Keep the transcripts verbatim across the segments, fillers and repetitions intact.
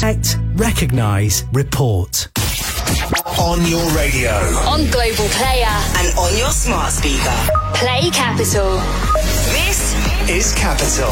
Detect, recognise, report. On your radio. On Global Player. And on your smart speaker. Play Capital. This is Capital.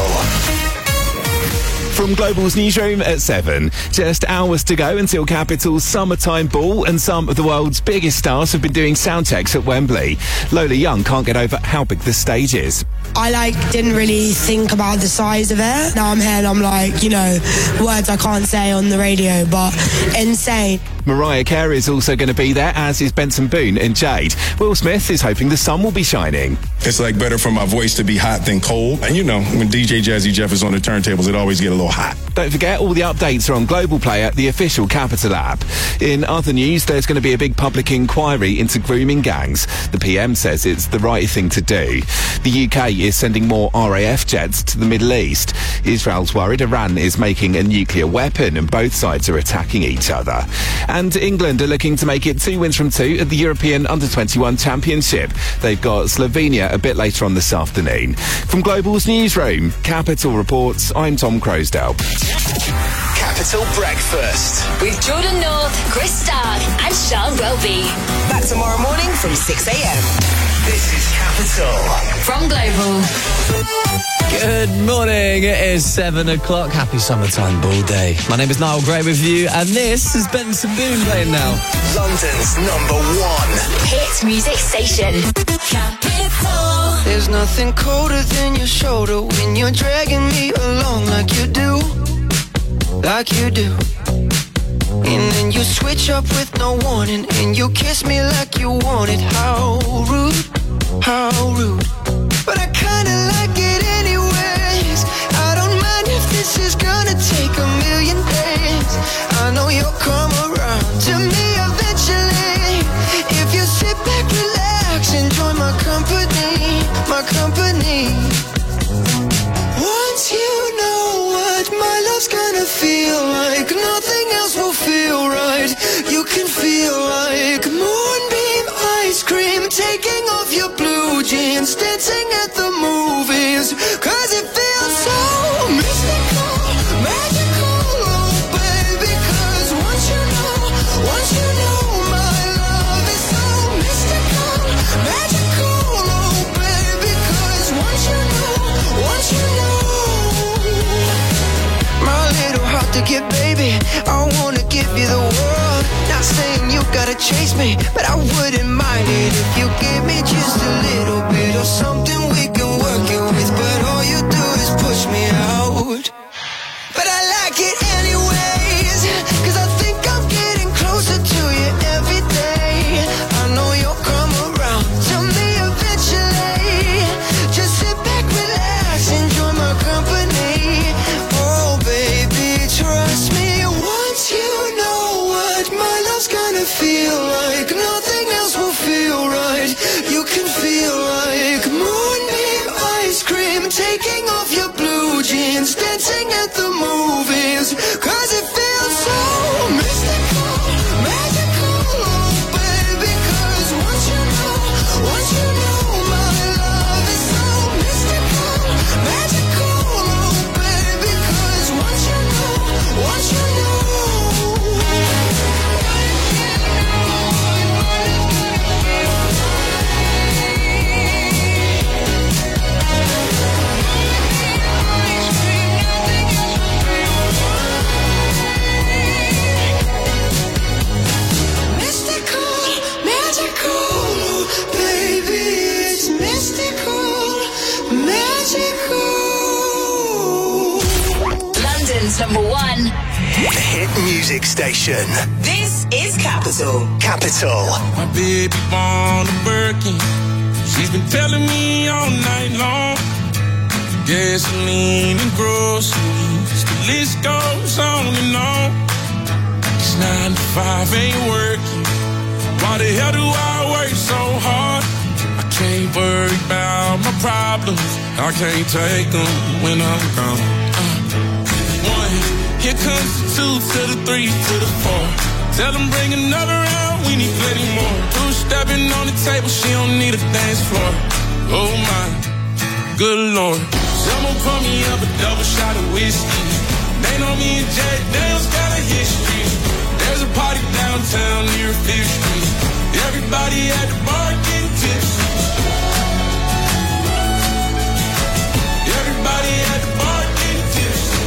From Global's newsroom at seven. Just hours to go until Capital's summertime ball, and some of the world's biggest stars have been doing sound checks at Wembley. Lola Young can't get over how big the stage is. I, like, didn't really think about the size of it. Now I'm here and I'm like, you know, words I can't say on the radio, but insane. Mariah Carey is also going to be there, as is Benson Boone and Jade. Will Smith is hoping the sun will be shining. It's like better for my voice to be hot than cold. And you know, when D J Jazzy Jeff is on the turntables, it always get a little hot. Don't forget, all the updates are on Global Player, the official Capital app. In other news, there's going to be a big public inquiry into grooming gangs. The P M says it's the right thing to do. The U K is sending more R A F jets to the Middle East. Israel's worried Iran is making a nuclear weapon and both sides are attacking each other. And England are looking to make it two wins from two at the European under twenty-one Championship. They've got Slovenia a bit later on this afternoon. From Global's newsroom, Capital reports, I'm Tom Crosdale. Capital Breakfast. With Jordan North, Chris Stark and Sean Welby. Back tomorrow morning from six a.m. This is Capital. From Global. Good morning, it is seven o'clock. Happy summertime ball day. My name is Niall Gray with you, and this is Benson Boone playing now. London's number one hit music station. Capital. There's nothing colder than your shoulder when you're dragging me along like you do, like you do. And then you switch up with no warning, and you kiss me like you want it. How rude, how rude. But I kinda like it anyways. I don't mind if this is gonna take a million days. I know you'll come around to me eventually. If you sit back, relax, enjoy my company, my company. Once you know what my love's gonna feel like, nothing else will feel right. You can feel like moonbeam ice cream, taking off your blue jeans, dancing at the movies, cause it feels so mystical, magical, oh baby. Cause once you know, once you know my love is so mystical, magical, oh baby. Cause once you know, once you know, my little heart to get, baby, I wanna give you the world. Not saying you gotta chase me, but I wouldn't mind it if you give me just a little bit of something we can work it with. But all you do is push me out. But I like it anyways, cause I think I'm getting closer to you every day. I know you'll come around to me eventually. Just sit back, relax, enjoy my company. Oh baby, trust me. Once you know what my love's gonna feel like, nothing else will feel right. You can feel like moonbeam ice cream, taking off your blue jeans, dancing at the movies, cause it feels so mystical, magical, oh baby. Cause once you know, once you know my love is so mystical, magical, oh baby. Cause once you know, once you know. Number one hit music station. This is Capital. Capital. My baby born a Birkin. She's been telling me all night long. Gasoline and groceries, the list goes on and on. It's nine to five, ain't working. Why the hell do I work so hard? I can't worry about my problems. I can't take them when I'm gone. Here comes the two to the three to the four. Tell them bring another round, we need plenty more. Two stepping on the table, she don't need a dance floor. Oh my, good Lord. Someone pour me up a double shot of whiskey. They know me and Jack Daniels gotta hit downtown near Fifth Street. Everybody at the bar getting tipsy. Everybody at the bar getting tipsy.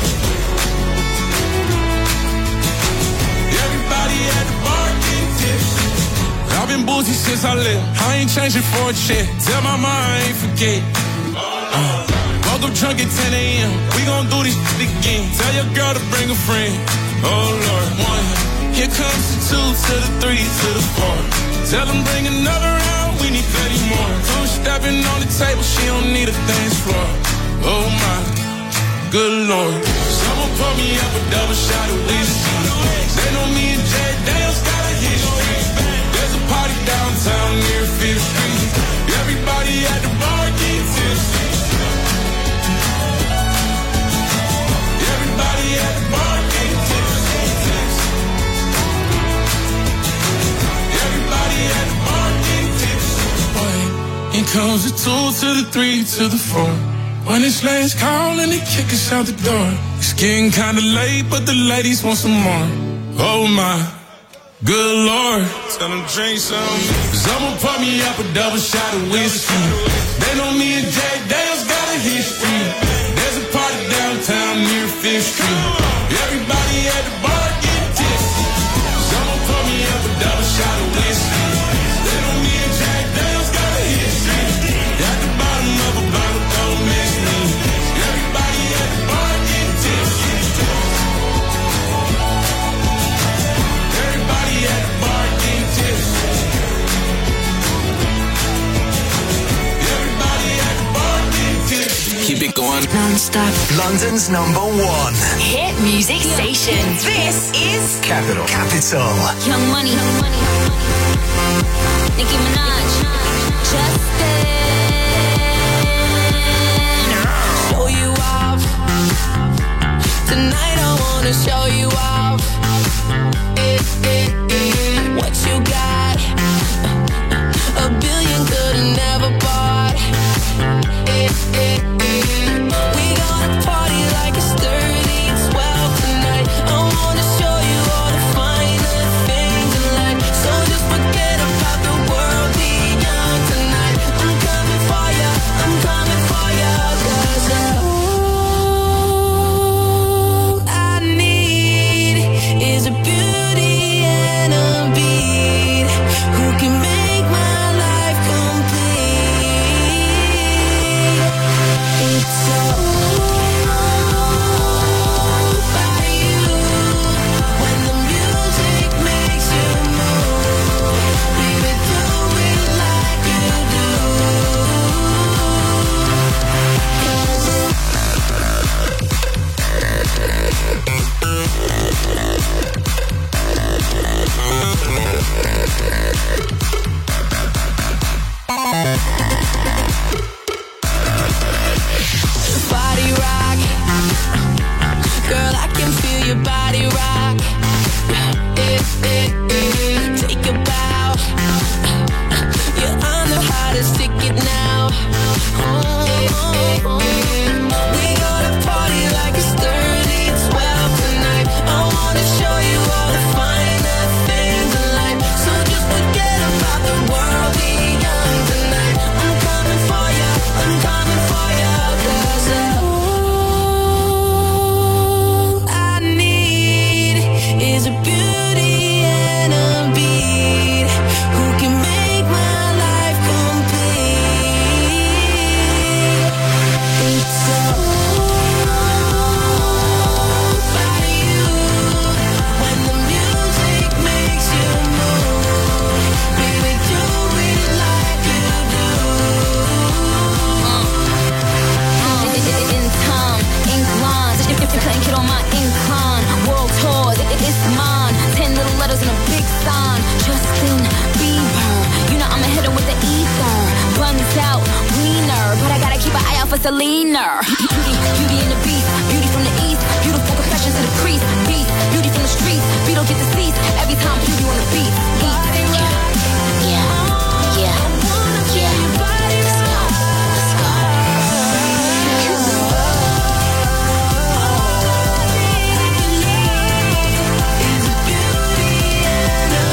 Everybody at the bar getting tipsy. I've been boozy since I left. I ain't changing for a check. Tell my mom I ain't forget. Uh, woke up drunk at ten a.m. We gon' do this shit again. Tell your girl to bring a friend. Oh Lord, one. Here comes the two to the three to the four. Tell them bring another round. We need thirty more. Two stepping on the table. She don't need a dance floor. Oh my, good Lord. Someone pour me up a double shot of whiskey. They know me and Jay Dale's got a history. There's a party downtown near Fifth Street. Everybody at the bar gets tipsy. Everybody at the bar gets tipsy. Everybody at the bar gets tipsy. Boy, here comes the two to the three to the four. When it's last call and they kick us out the door. It's getting kinda late, but the ladies want some more. Oh my, good Lord. Tell them drink some. Someone pour me up a double shot of whiskey. They know me and Jack Dale's got a history. There's a party downtown near Fifth Street. Everybody at the bar get tipsy. Someone pour me up a double shot of whiskey. They know me and Jack Dale's got a history. At the bottom of a bottle, don't miss me. Everybody at the bar get tipsy. Everybody at the bar get tipsy. Everybody at the bar get tipsy. Keep it going non-stop. London's number one hit music station. This is Capital. Capital. Young Money, Young Money, Nicki Minaj, Justin. Show you off tonight. I wanna show you off. Eh, eh, eh. What you got? A billion could've never bought. Eh, eh, eh. We gonna party like it's thirty twelve tonight. I wanna show you all the finer things in life. So just forget about the world, be young tonight. I'm coming for ya, I'm coming for ya. 'Cause all I need is a beauty and a beat who can make my life complete. It's all by you. When the music makes you move, baby, do it like you do. 'Cause body rock, girl, I can feel your body rock. Eh, eh, eh. Take a bow. You're on the hottest ticket now. Oh, eh, eh, eh. We gonna party like it's thirty twelve tonight. I wanna show you all the finer things in life. So just forget about the world, be young tonight. I'm coming for ya, I'm coming for ya. 'Cause all I need is a beauty and a beat who can make my life complete. It's all by you. When the music makes you move, baby, do it like you do. In time, ink lines, if you couldn't get on my incline, world tours, it, it, it's mine. Ten little letters and a big sign. Justin Bieber, you know I'ma hit him with the ether. Buns out, wiener, but I gotta keep an eye out for Selena. Beauty, beauty in the beast, beauty from the east, beautiful confessions to the priest. Beast, beauty from the streets, beat don't get deceased. Every time beauty on the beat. Body rock, Yeah, yeah, yeah. body Let's go, rock. let's go. All I need is a beauty and a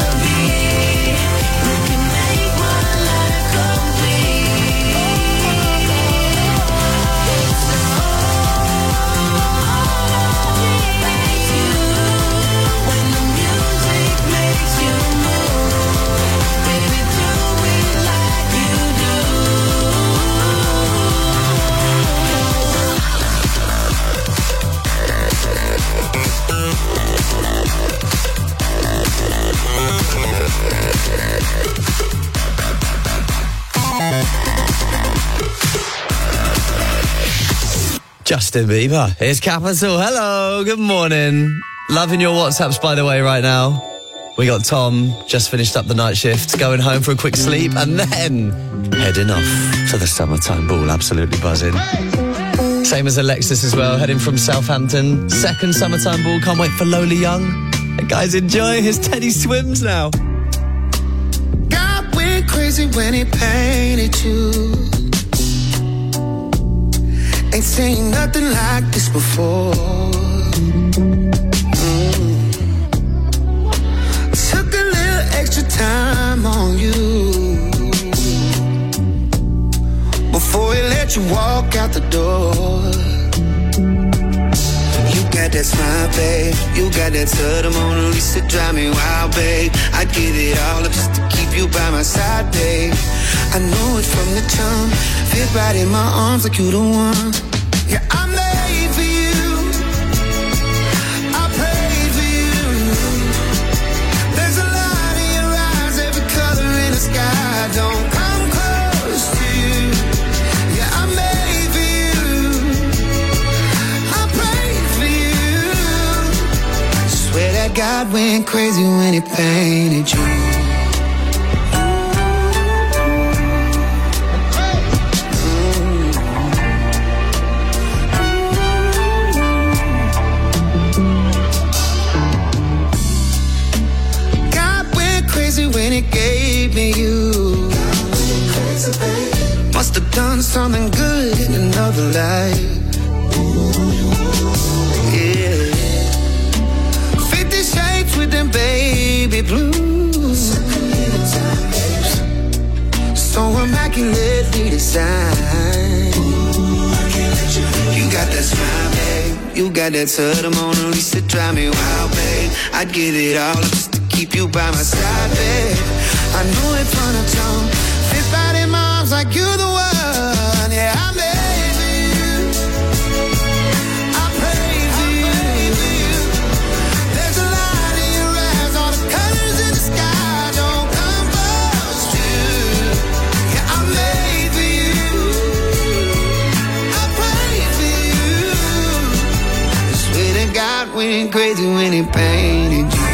Justin Bieber. Here's Capital. Hello, good morning. Loving your WhatsApps, by the way, right now. We got Tom, just finished up the night shift, going home for a quick sleep, and then heading off for the summertime ball. Absolutely buzzing. Same as Alexis as well, heading from Southampton. Second summertime ball, can't wait for Lola Young. And guys, enjoy his Teddy Swims now. God went crazy when he painted you. Ain't seen nothing like this before. Mm. Took a little extra time on you before he let you walk out the door. You got that smile, babe. You got that to the Mona Lisa, drive me wild, babe. I'd give it all up just to keep you by my side, babe. I know it from the jump. Fit right in my arms like you the one. Yeah, I'm made for you. I prayed for you. There's a light in your eyes, every color in the sky. Don't come close to you. Yeah, I'm made for you. I prayed for you. Swear that God went crazy when he painted you. When it gave me you, must have done something good in another life. Yeah, Fifty Shades with them baby blues, so immaculately designed. You got that smile, babe. You got that to the Mona Lisa, drive me wild, babe. I'd give it all up just to keep you by my side, babe. I know it from the jump. Fit right in my arms like you're the one. Yeah, I made for you. I pray for you. There's a light in your eyes, all the colors in the sky. Don't come close to you. Yeah, I made for you. I pray for you. I swear that God went crazy when he painted you.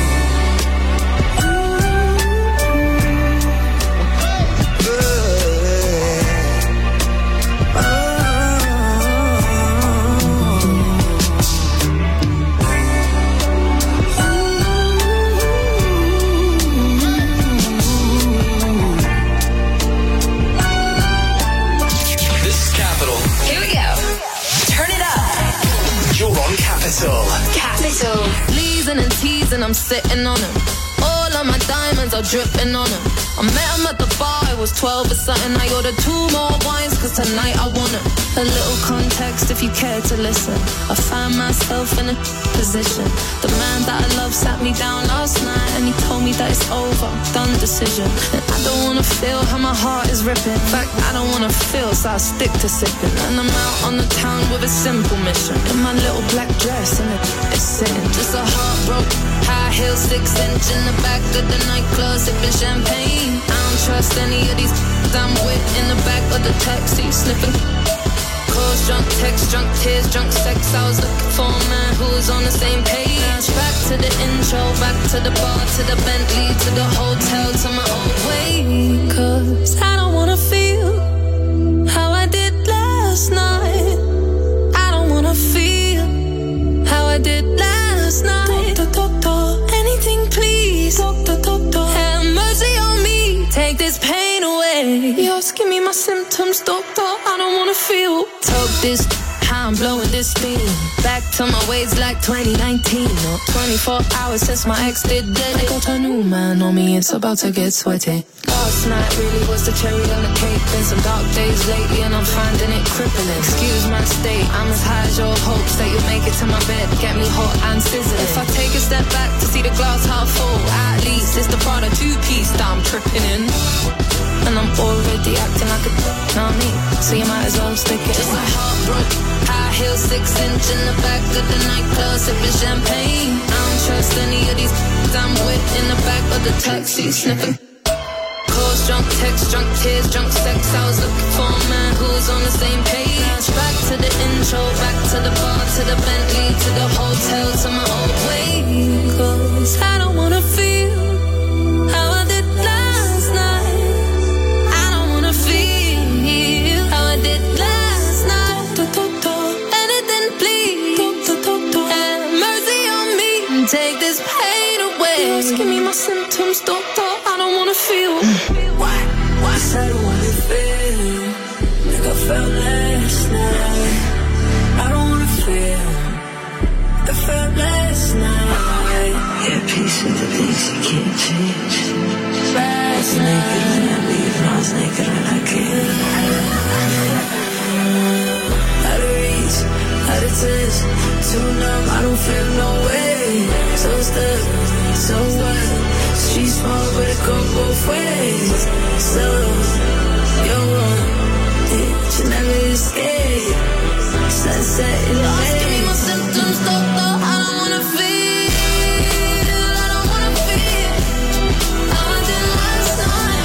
Capital. Leasing and teasing, I'm sitting on him. All of my diamonds are dripping on him. I met him at the bar, I was twelve or something. I ordered two more wines, cause tonight I want him. A little context if you care to listen. I find myself in a position. The man that I love sat me down last night and he told me that it's over, done decision. And I don't wanna feel how my heart is ripping. In fact, I don't wanna feel, so I stick to sipping. And I'm out on the town with a simple mission. In my little black dress and it's sitting. Just a heartbroken high heel, six inch in the back of the nightclub, sipping champagne. I don't trust any of these I'm with in the back of the taxi, sniffing. Calls, drunk texts, drunk tears, drunk sex. I was looking for a man who was on the same page. Back to the intro, back to the bar, to the Bentley, to the hotel, to my old way. Cause I don't wanna feel how I did last night. I don't wanna feel how I did last night. Doctor, doctor, anything please. Doctor, doctor, have mercy on me. Take this pain away. You're asking me my symptoms, doctor. I don't wanna feel. Talk this, how I'm blowing this steam. Back to my ways like twenty nineteen. Or twenty-four hours since my ex did dead. I got a new man on me, it's about to get sweaty. Last night really was the cherry on the cake. Been some dark days lately and I'm finding it crippling. Excuse my state, I'm as high as your hopes that you'll make it to my bed, get me hot and sizzling. If I take a step back to see the glass half full, at least it's the Prada two-piece that I'm tripping in. And I'm already acting like a know what I mean? So you might as well stick it. Just a heartbroken high heel, six inch in the back of the nightclub, sipping champagne. I don't trust any of these I'm with in the back of the taxi, sniffing. Calls, Drugs, drunk texts, drunk tears, drunk sex. I was looking for a man who was on the same page. Back to the intro, back to the bar, to the Bentley, to the hotel, to my old way. 'Cause I don't wanna feel how I did last night. I don't wanna feel how I did last night. Anything, please. Have mercy on me and take this pain away. Just give me my symptoms, doctor. I don't wanna feel. Why? Why? 'Cause I don't wanna feel like I felt last night. I don't wanna feel like I felt last night. Yeah, peace with the things you can't change. Last night, I leave, I was naked and I can't. Out of reach, out of touch, too numb, I don't feel no way. So stuck, so what? Street small, but it go both ways. So, you're wrong, but you never escape. Sunset in the Lost, give me my symptoms, doctor. I don't wanna feel, I don't wanna feel how I did last night.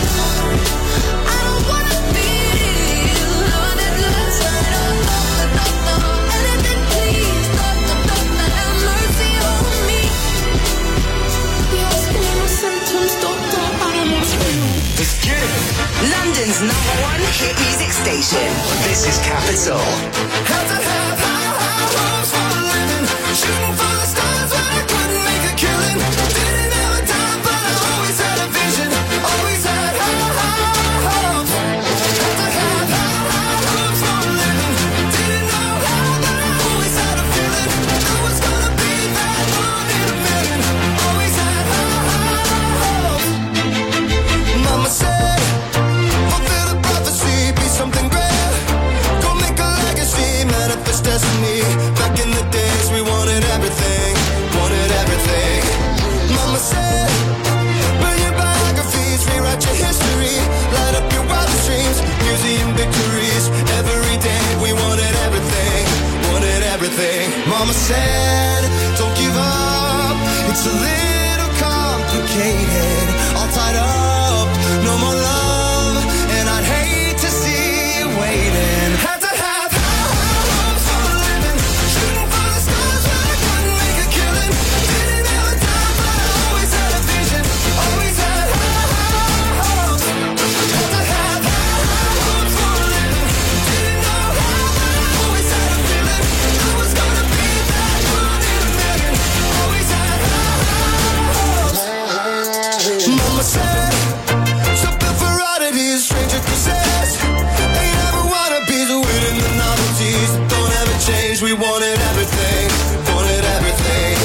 I don't wanna feel how I did last night. Oh, doctor, doctor, anything please, doctor, doctor, have mercy on me. Yes, give me my symptoms, doctor. I don't wanna feel. Let's get it. London's number one hit music station. This is Capital. Had to have high, high hopes for a living. Shooting for the stars when I couldn't make a killing. Didn't have a dime, but I always had a vision. Always had high, high hopes. Had to have high, high hopes for a living. Didn't know how, but I always had a feeling. I was gonna be that one in a million. Always had high, high hopes. Mama said, fulfill the prophecy, be something great. Go make a legacy, manifest destiny. Back in the days we wanted everything, wanted everything. Mama said, burn your biographies, rewrite your history. Light up your wildest dreams, museum victories. Every day we wanted everything, wanted everything. Mama said, don't give up, it's a little complicated. All tied up, no more love, and I'd hate to see you waiting. Had to have high, high hopes for a living. Shooting for the stars when I couldn't make a killing. Didn't have a dime, but I always had a vision. Always had high, high hopes. Had to have high, high hopes for a living. Didn't know how, but I always had a feeling. I was gonna be that one in a million. Always had high, high hopes. Mama said, something for oddities, stranger possessed. They never wanna be the winning the novelties that don't ever change. We wanted everything, wanted everything.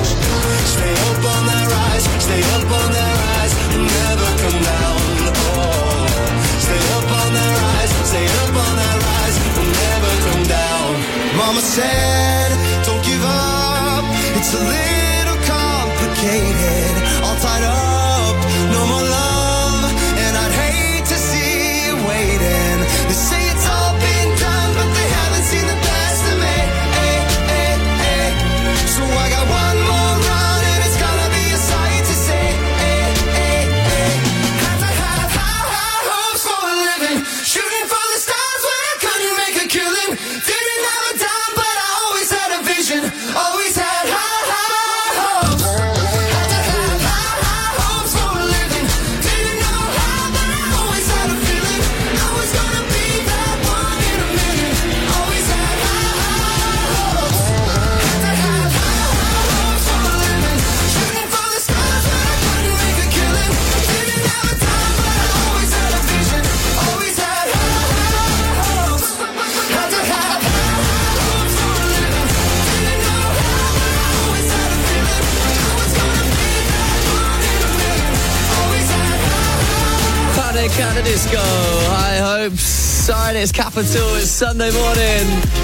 Stay up on that rise, stay up on that rise, never come down. Oh, stay up on that rise, stay up on that rise, never come down. Mama said, don't give up, it's a little complicated. All tied up, no more love, and I'd hate to see you waiting. They say it's all been done, but they haven't seen the best of me. Hey, hey, hey. So I got one more run, and it's gonna be a sight to see. Hey, hey, hey. Had to have high, high hopes for a living. Shooting for the stars when I couldn't make a killing. Didn't have a dime, but I always had a vision. Always had high, high hopes. Had to have high, high hopes for a living. Didn't know how, but I always had a feeling. I was gonna be that one in a million. Always had high, high hopes. Had to have high, high hopes for a living. Shooting for the stars when I couldn't make a killing. Didn't have a dime, but I always had a vision. Always had high, high hopes. Had to have high, high hopes for a living. Didn't know how, but I always had a feeling. I was gonna be that one in a million. Always had high, high Panic at the Disco, High Hopes. Sorry, it's Capital, it's Sunday morning.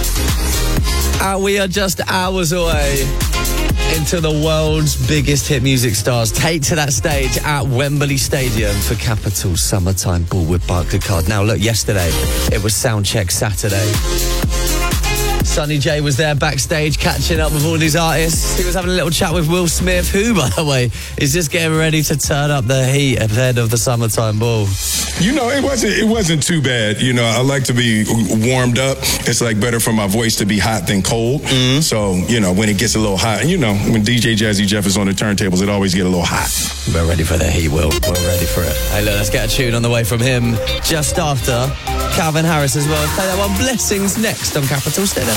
And we are just hours away into the world's biggest hit music stars take to that stage at Wembley Stadium for Capital's Summertime Ball with Barclaycard. Now, look, yesterday it was Soundcheck Saturday. Sonny J was there backstage catching up with all these artists. He was having a little chat with Will Smith, who, by the way, is just getting ready to turn up the heat ahead of the summertime ball. You know, it wasn't it wasn't too bad. You know, I like to be warmed up. It's like better for my voice to be hot than cold. Mm-hmm. So, you know, when it gets a little hot, and you know, when D J Jazzy Jeff is on the turntables, it always get a little hot. We're ready for the heat, Will. We're ready for it. Hey, look, let's get a tune on the way from him just after Calvin Harris as well. Play that one. Blessings next on Capital City.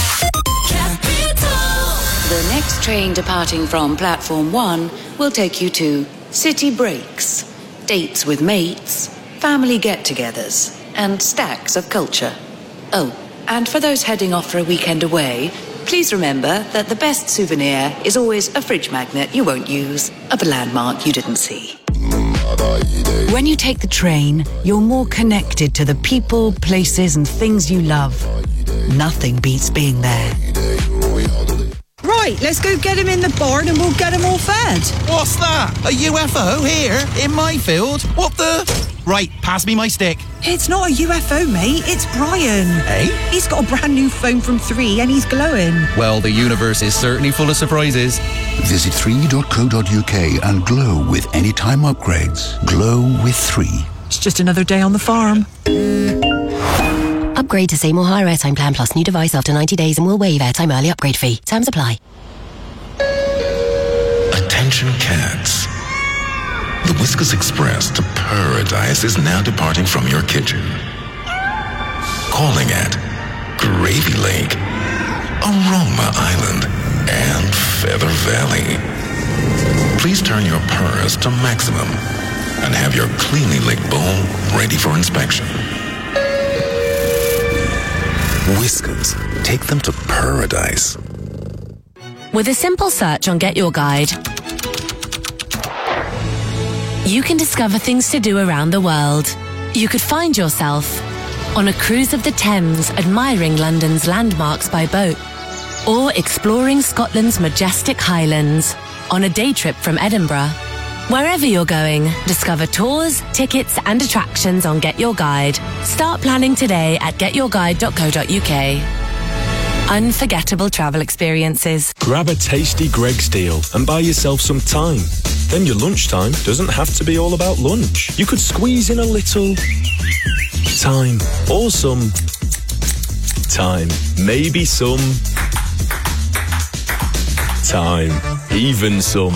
The next train departing from platform one will take you to city breaks, dates with mates, family get-togethers, and stacks of culture. Oh, and for those heading off for a weekend away, please remember that the best souvenir is always a fridge magnet you won't use of a landmark you didn't see. When you take the train, you're more connected to the people, places, and things you love. Nothing beats being there. Right, let's go get him in the barn and we'll get him all fed. What's that? A U F O here in my field? What the? Right, pass me my stick. It's not a U F O, mate. It's Brian. Hey? He's got a brand new phone from three and he's glowing. Well, the universe is certainly full of surprises. Visit three dot co dot uk and glow with anytime upgrades. Glow with three. It's just another day on the farm. Upgrade to Seymour Higher Airtime Plan Plus new device after ninety days and we'll waive airtime early upgrade fee. Terms apply. Attention cats. The Whiskas Express to Paradise is now departing from your kitchen. Calling at Gravy Lake, Aroma Island, and Feather Valley. Please turn your purrs to maximum and have your cleanly licked bowl ready for inspection. Whiskas, take them to paradise. With a simple search on Get Your Guide, you can discover things to do around the world. You could find yourself on a cruise of the Thames admiring London's landmarks by boat, or exploring Scotland's majestic Highlands on a day trip from Edinburgh. Wherever you're going, discover tours, tickets and attractions on Get Your Guide. Start planning today at get your guide dot co dot uk. Unforgettable travel experiences. Grab a tasty Greggs deal and buy yourself some time. Then your lunchtime doesn't have to be all about lunch. You could squeeze in a little time, or some time, maybe some time, even some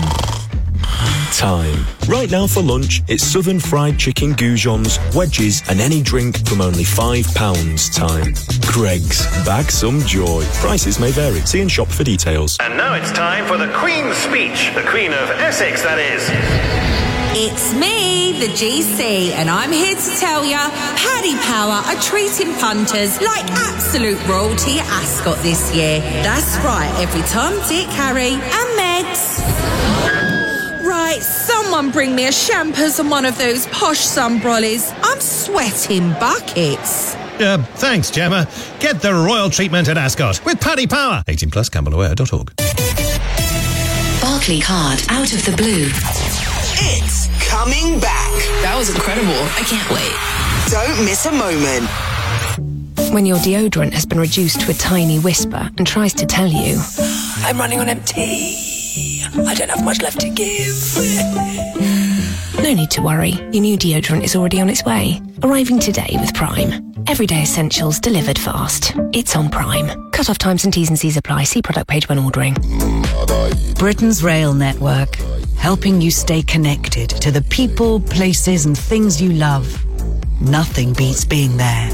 time. Right now for lunch, it's Southern Fried Chicken goujons, wedges and any drink from only five pounds time. Greggs, bag some joy. Prices may vary. See in shop for details. And now it's time for the Queen's speech. The Queen of Essex, that is. It's me, the G C, and I'm here to tell ya, Paddy Power are treating punters like absolute royalty at Ascot this year. That's right, every Tom, Dick, Harry and Megs. Right, someone bring me a champers and one of those posh sunbrollies. I'm sweating buckets. Uh, thanks, Gemma. Get the royal treatment at Ascot with Paddy Power. eighteen plus, gamble aware dot org. Barclay Card, out of the blue. It's coming back. That was incredible. I can't wait. Don't miss a moment. When your deodorant has been reduced to a tiny whisper and tries to tell you, I'm running on empty. I don't have much left to give. No need to worry. Your new deodorant is already on its way. Arriving today with Prime. Everyday essentials delivered fast. It's on Prime. Cut-off times and T's and C's apply. See product page when ordering. Britain's rail network, helping you stay connected to the people, places and things you love. Nothing beats being there.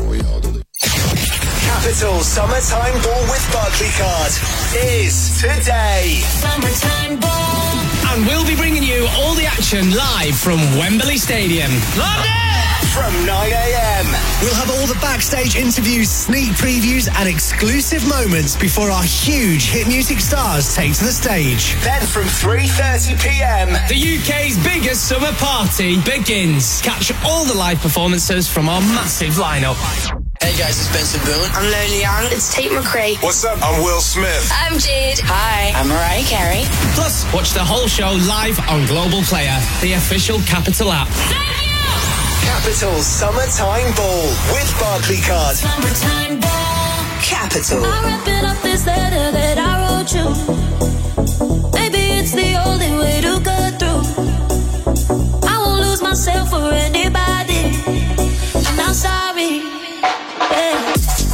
Capital Summertime Ball with Barclaycard is today. Summertime Ball. And we'll be bringing you all the action live from Wembley Stadium. London! From nine a.m. We'll have all the backstage interviews, sneak previews and exclusive moments before our huge hit music stars take to the stage. Then from three thirty p.m. the U K's biggest summer party begins. Catch all the live performances from our massive lineup. Hey guys, it's Benson Boone. I'm Lily Young. It's Tate McRae. What's up? I'm Will Smith. I'm Jade. Hi, I'm Mariah Carey. Plus, watch the whole show live on Global Player, the official Capital app. Capital Summertime Ball with Barclaycard. Summertime Ball. Capital. I'm wrapping up this letter that I wrote you. Maybe it's the only way to go through. I won't lose myself for anybody. I'm not sorry. Yeah.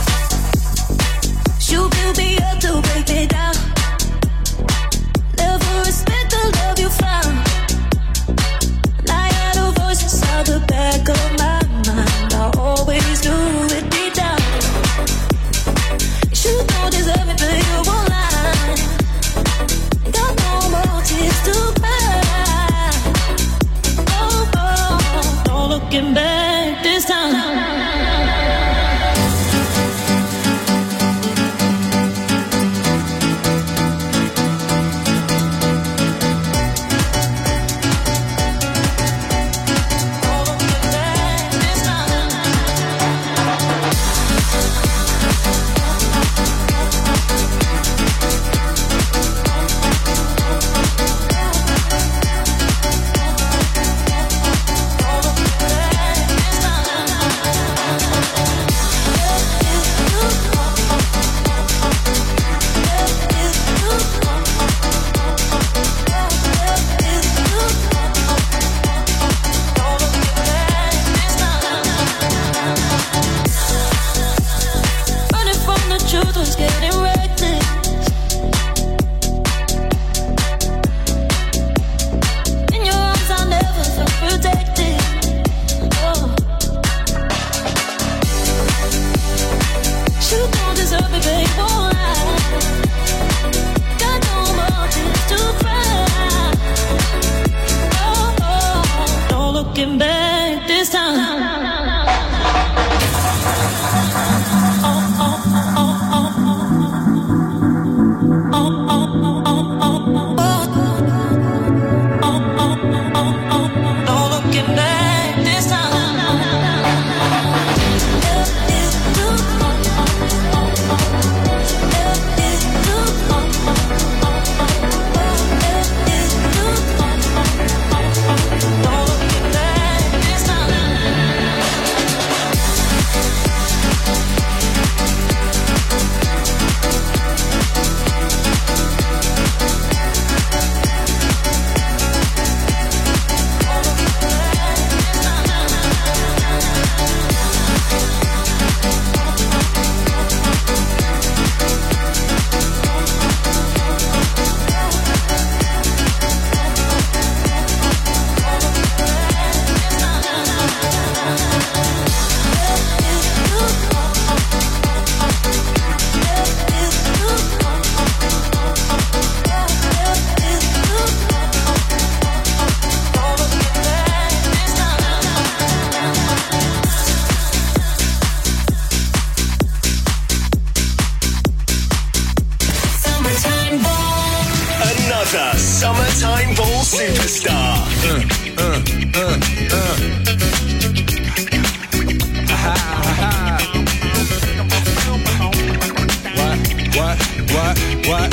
You build me up to break me down. Never respect the love you found. And I had a voice inside the back of my mind. I always knew it deep down. You don't deserve it, but you won't lie. Got no more tears to cry. Oh, oh, no looking back this time. Summertime Ball superstar. Uh, uh, uh, uh. Aha, aha. What, what, what, what?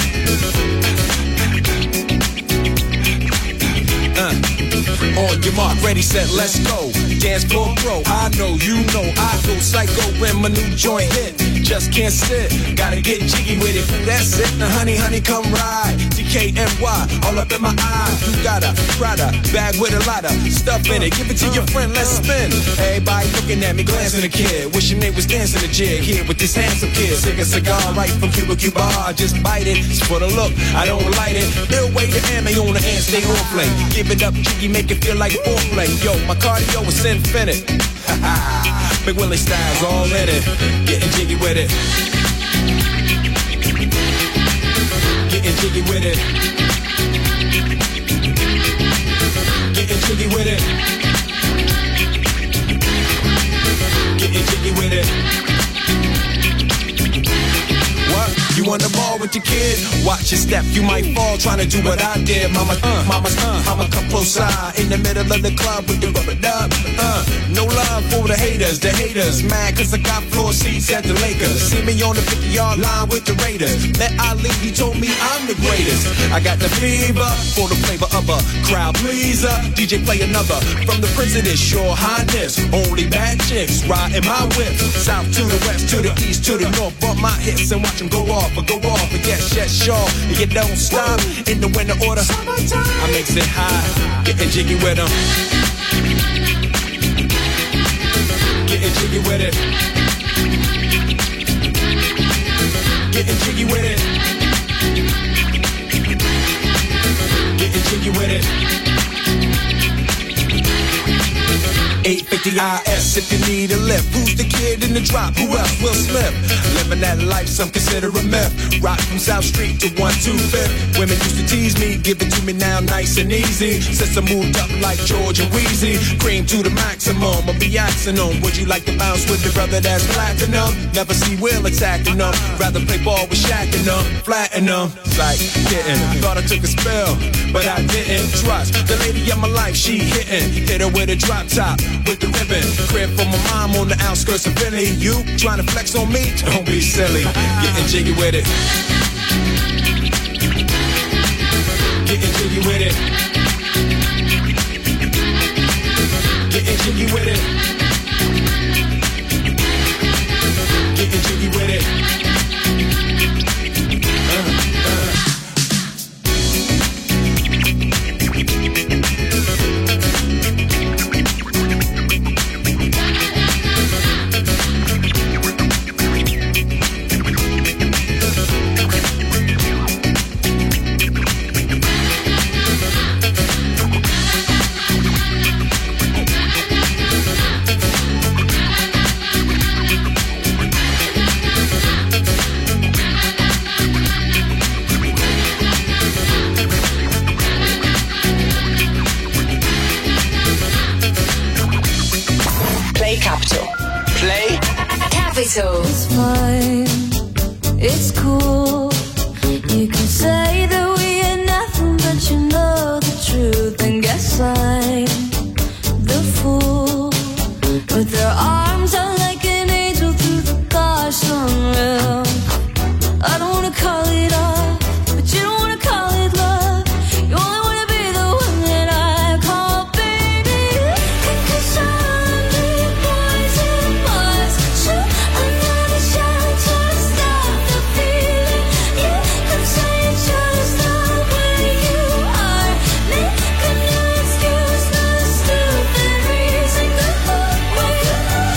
Uh. On your mark, ready, set, let's go. Dance floor bro, I know, you know, I go psycho when my new joint hit. Just can't sit, gotta get jiggy with it. That's it, now honey, honey, come ride. T K N Y, all up in my eye. You got a Prada bag with a lot of stuff in it. Give it to your friend, let's spin. Everybody looking at me, glancing a kid. Wishing they was dancing a jig here with this handsome kid. Take a cigar right from Cuba Cuba. I just bite it, it's for the look, I don't light it. Ill way to ammo on the hand, stay on play. Give it up, jiggy, make it feel like foreplay. Yo, my cardio is infinite. Big Willie style's all in it. Getting jiggy with it. Getting jiggy with it. Getting jiggy with it. Getting jiggy with it. What? You on the ball with your kid. Watch your step, you might fall trying to do what I did. Mama, uh, mama, uh, mama, come close side in the middle of the club with the rubber dub. Uh, no love for the haters, the haters mad cause I got floor seats at the Lakers. See me on the fifty yard line with the Raiders. Met Ali, he told me I'm the greatest. I got the fever for the flavor of a crowd pleaser. D J play another from the President's Your Highness. Only bad chicks riding my whip. South to the west, to the east, to the north. Bump my hips and watch them go off, but go off. But yes, yes, sure. And you don't stop in the winter order. I makes it high, getting jiggy with them. Getting jiggy with it. Getting jiggy with it. Getting jiggy with it. eight fifty I S if you need a lift. Who's the kid in the drop? Who else? Will Smith. Living that life, some consider a myth. Rock from South Street to one two fifth. Women used to tease me, give it to me now nice and easy. Since I moved up like George and Wheezy. Cream to the maximum, I'll be axing them. Would you like to bounce with the brother that's platinum? Never see Will attacking them. Rather play ball with Shaq and them. Flatten them. Like getting. Thought I took a spell, but I didn't. Trust the lady of my life, she hitting. Hit her with a drop top. With the ribbon, crib for my mom on the outskirts of Philly. You trying to flex on me? Don't be silly. Getting jiggy with it. Getting jiggy with it. Getting jiggy with it. Getting jiggy with it. Uh, uh. It's fine, it's cool. You can say that we ain't nothing, but you know the truth. And guess I'm the fool. With their arms out like an angel through the gosh unreal. I don't wanna call it off, but you don't wanna call it love. You only wanna be the one that I call baby. Cause I'm the poison Mars. Shoot another shot, try to stop the feeling. Yeah, I'm saying try to stop where you are. Make a new excuse, not a stupid reason. Good luck where you are.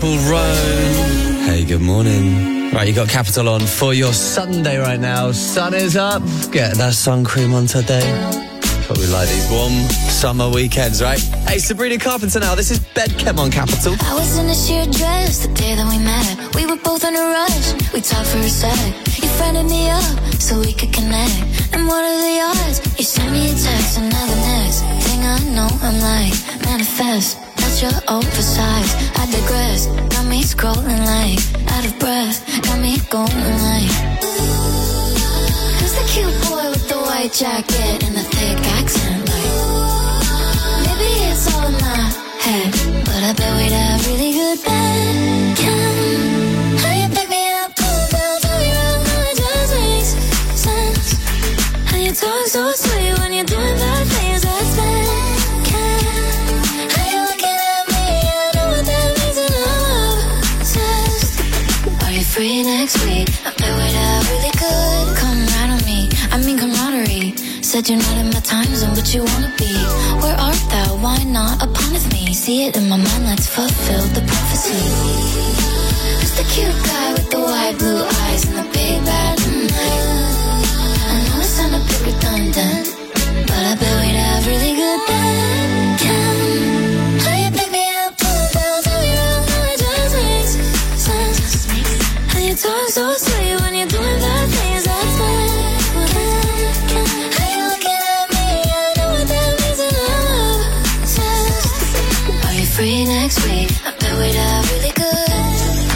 Chapel Roan. Hey, good morning. Right, you got Capital on for your Sunday right now. Sun is up. Get that sun cream on today. But we like these warm summer weekends, right? Hey, Sabrina Carpenter now. This is Bedchem on Capital. I was in a sheer dress the day that we met. We were both in a rush. We talked for a sec. You friended me up so we could connect. And what are the odds? You sent me a text and now the next thing I know, I'm like, manifest. That's your oversized. I digress. Got me scrolling like out of breath. Got me going like, who's the cute boy with the white jacket and the thick accent? Like, maybe it's all in my head, but I bet we'd have really good Bedchem. How you pick me up, cool down, tell me around, how it just makes sense. How you talk so sweet when you're doing bad things, that's Bedchem. How you looking at me, I know what that means and I'm obsessed. Are you free next week? I bet we'd have really good. Come right on me, I mean camaraderie. Said you're not in my time zone, but you wanna be. Where art thou? Why not upon of me? See it in my mind, let's fulfill the prophecy. Who's the cute guy with the wide blue eyes and the big bad night? I know it sounds a bit redundant, but I bet we'd have really good Bedchem. How you pick me up, pull down, tell me around, how it just makes sense. How you talk so sweet when you're doing bad things, that's Bedchem. How you looking at me, I know what that means and I'm obsessed. Are you free next week? I bet we'd have really good.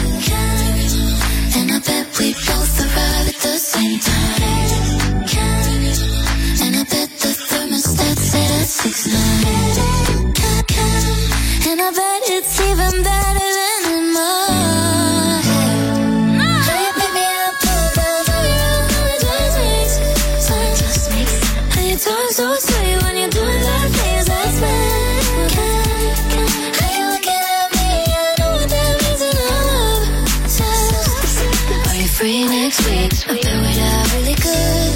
And I bet we both arrive at the same time. And I bet the thermostat set at six nine. And I bet it's even better than in my head. How you pick me up, pull down, tell me around, how it just makes sense. How you talk so sweet when you're doing that things, that's Bedchem. How you looking at me, I know what that means and I'm obsessed. Are you free next week? I bet we'd have really good.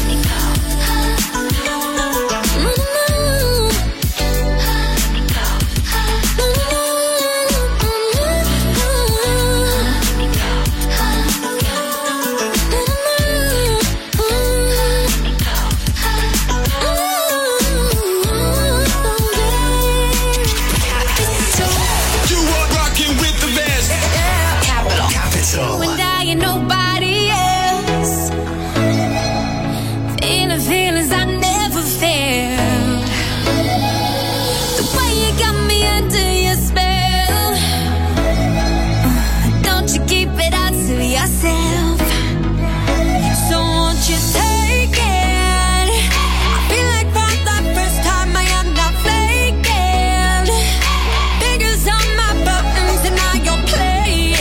When I ain't nobody else, feeling feelings I never felt. The way you got me under your spell, don't you keep it out to yourself. So won't you take it? I feel like for the first time I am not faking. Fingers on my buttons and now you're playing.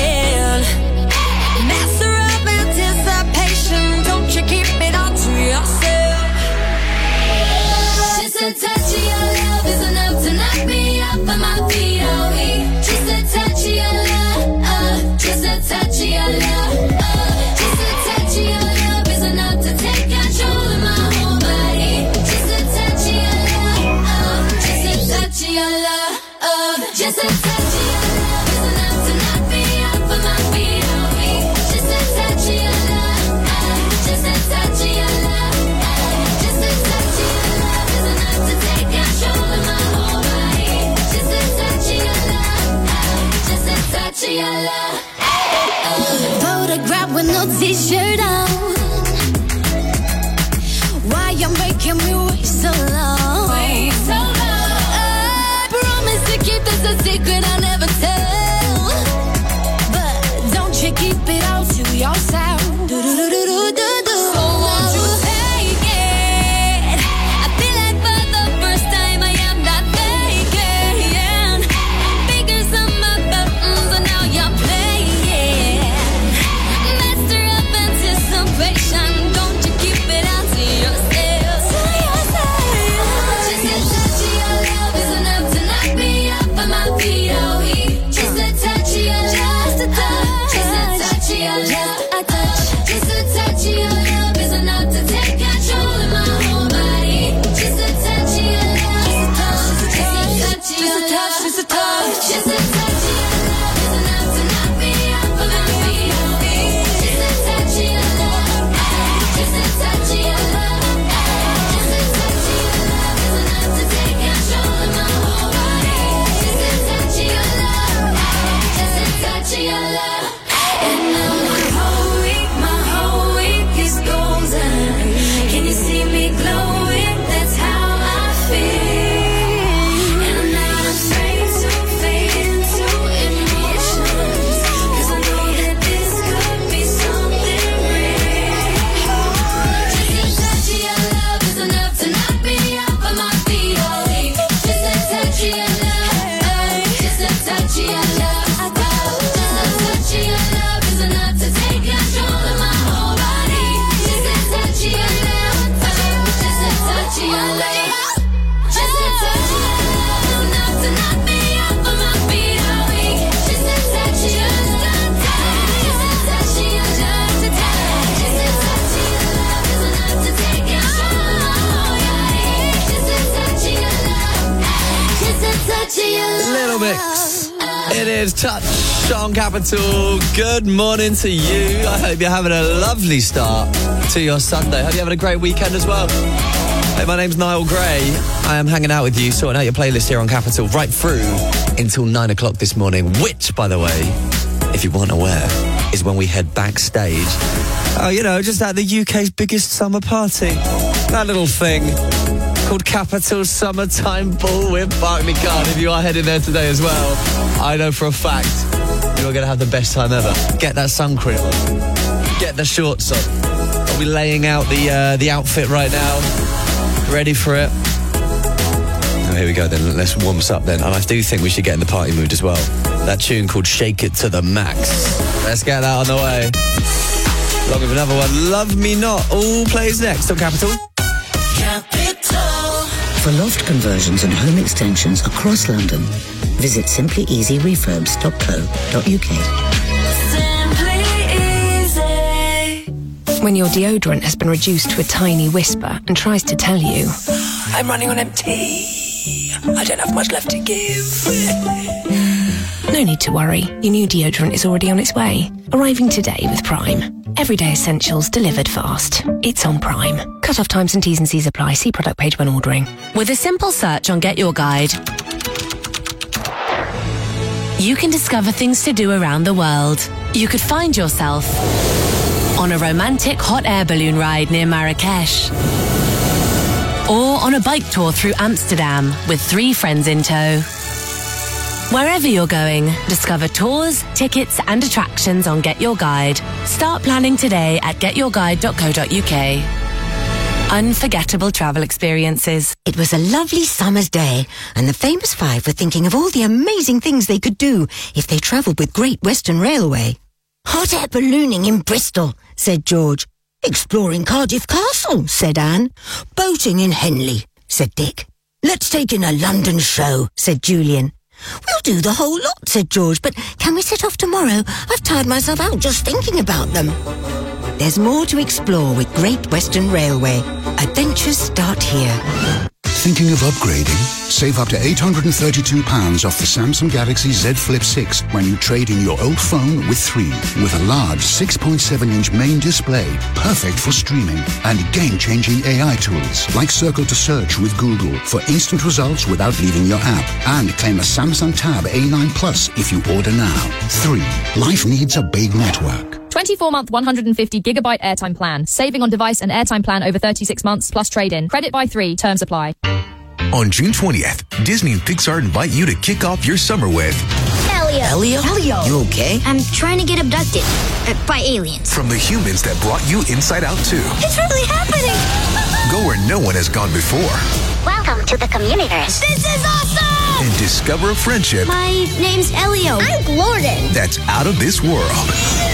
Just a touch of your love is enough to knock me off of my feet, oh we. Just a touch of your love, uh, just a touch of your love, uh, just a touch of your love is enough to take control of my whole body. Just a touch of your love, uh, just a touch of your love, uh, just a touch of your love is enough to knock me off of my feet, oh we. Just a touch of your love, uh, just a touch of your love, uh, just a touch of your love is enough to take control of my whole body. Just a touch of your love, just a touch of your love. Photograph with no t-shirt on. Why you making me wait so long? Wait so long. I promise to keep this a secret I never tell. But don't you keep it all to yourself. Do do do do do do. So won't you take it? I feel like for the first time I am not faking. Fingers on my buttons and now you're playing. Master of anticipation, don't you keep it out to yourself. To yourself. of your love. Just a touch of your love, enough to knock me off of my feet all week. Just a touch of your love, just a touch of your love to take. Just a touch of your love is enough to take control. Just a touch of your love, just a touch of your love. Little Mix. It is Touch on Capital. Good morning to you. I hope you're having a lovely start to your Sunday. Hope you're having a great weekend as well. Hey, my name's Niall Gray. I am hanging out with you, sorting out your playlist here on Capital right through until nine o'clock this morning, which, by the way, if you weren't aware, is when we head backstage. Oh, you know, just at the U K's biggest summer party. That little thing called Capital Summertime Ball with Barclaycard. If you are heading there today as well, I know for a fact you're going to have the best time ever. Get that sun cream on. Get the shorts on. I'll be laying out the uh, the outfit right now. Ready for it. Oh, here we go then. Let's warm us up then. And I do think we should get in the party mood as well. That tune called Shake It to the Max. Let's get that on the way. Along with another one, Love Me Not. All plays next on Capital. For loft conversions and home extensions across London, visit simply easy refurbs dot co dot uk. When your deodorant has been reduced to a tiny whisper and tries to tell you, I'm running on empty. I don't have much left to give. no need to worry. Your new deodorant is already on its way. Arriving today with Prime. Everyday essentials delivered fast. It's on Prime. Cut-off times and T's and C's apply. See product page when ordering. With a simple search on Get Your Guide, you can discover things to do around the world. You could find yourself on a romantic hot air balloon ride near Marrakesh, or on a bike tour through Amsterdam with three friends in tow. Wherever you're going, discover tours, tickets and attractions on Get Your Guide. Start planning today at get your guide dot co dot uk. Unforgettable travel experiences. It was a lovely summer's day, and the famous five were thinking of all the amazing things they could do if they travelled with Great Western Railway. Hot air ballooning in Bristol, said George. Exploring Cardiff Castle, said Anne. Boating in Henley, said Dick. Let's take in a London show, said Julian. We'll do the whole lot, said George, but can we set off tomorrow? I've tired myself out just thinking about them. There's more to explore with Great Western Railway. Adventures start here. Thinking of upgrading? Save up to eight hundred thirty-two pounds off the Samsung Galaxy Z Flip six when you trade in your old phone with three. With a large six point seven inch main display, perfect for streaming, and game-changing A I tools like Circle to Search with Google for instant results without leaving your app. And claim a Samsung Tab A nine Plus if you order now. three. Life needs a big network. twenty-four month, one hundred fifty gigabyte airtime plan. Saving on device and airtime plan over thirty-six months plus trade-in. Credit by three. Terms apply. On June twentieth, Disney and Pixar invite you to kick off your summer with Elio. Elio? Elio. You okay? I'm trying to get abducted uh, by aliens. From the humans that brought you Inside Out two. It's really happening! Go where no one has gone before. Welcome to the Communiverse. This is awesome! And discover a friendship. My name's Elio. I'm Glorden. That's out of this world.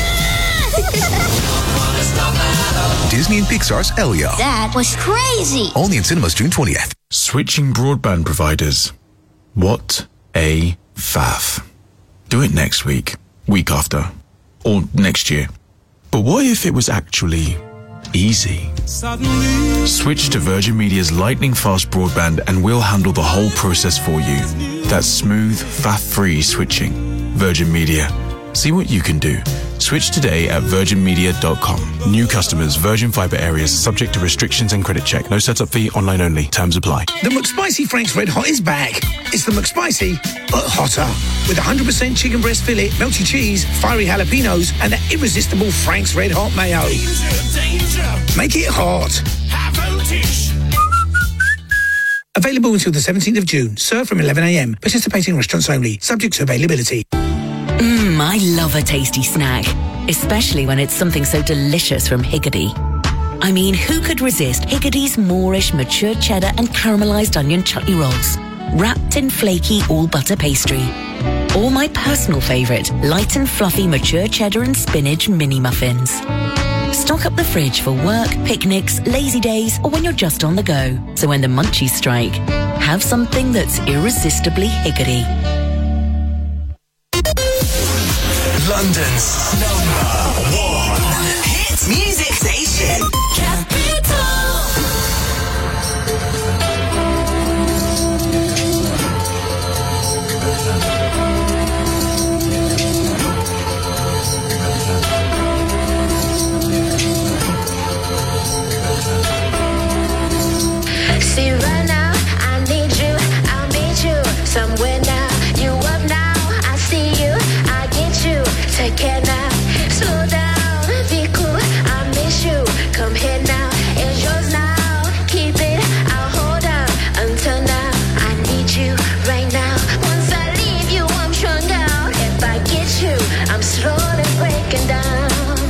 Disney and Pixar's Elio. That was crazy. Only in cinemas June twentieth. Switching broadband providers. What a faff. Do it next week, week after, or next year. But what if it was actually easy? Suddenly. Switch to Virgin Media's lightning fast broadband and we'll handle the whole process for you. That's smooth, faff-free switching. Virgin Media. See what you can do. Switch today at virgin media dot com. New customers, Virgin Fibre areas, subject to restrictions and credit check. No setup fee, online only. Terms apply. The McSpicy Frank's Red Hot is back. It's the McSpicy, but hotter. With one hundred percent chicken breast fillet, melty cheese, fiery jalapenos, and that irresistible Frank's Red Hot mayo. Danger, danger. Make it hot. Available until the seventeenth of June. Served from eleven a m. Participating restaurants only. Subject to availability. Mmm, I love a tasty snack, especially when it's something so delicious from Higgidy. I mean, who could resist Higgidy's Moorish mature cheddar and caramelised onion chutney rolls, wrapped in flaky all-butter pastry? Or my personal favourite, light and fluffy mature cheddar and spinach mini muffins. Stock up the fridge for work, picnics, lazy days, or when you're just on the go. So when the munchies strike, have something that's irresistibly Higgidy. London's number one hit music station. See right now, I need you, I'll meet you somewhere now. You up now, I see you, I get you. Take care now, slow down, be cool, I miss you. Come here now, it's yours now. Keep it, I'll hold on until now. I need you right now. Once I leave you, I'm strung out. If I get you, I'm slowly breaking down.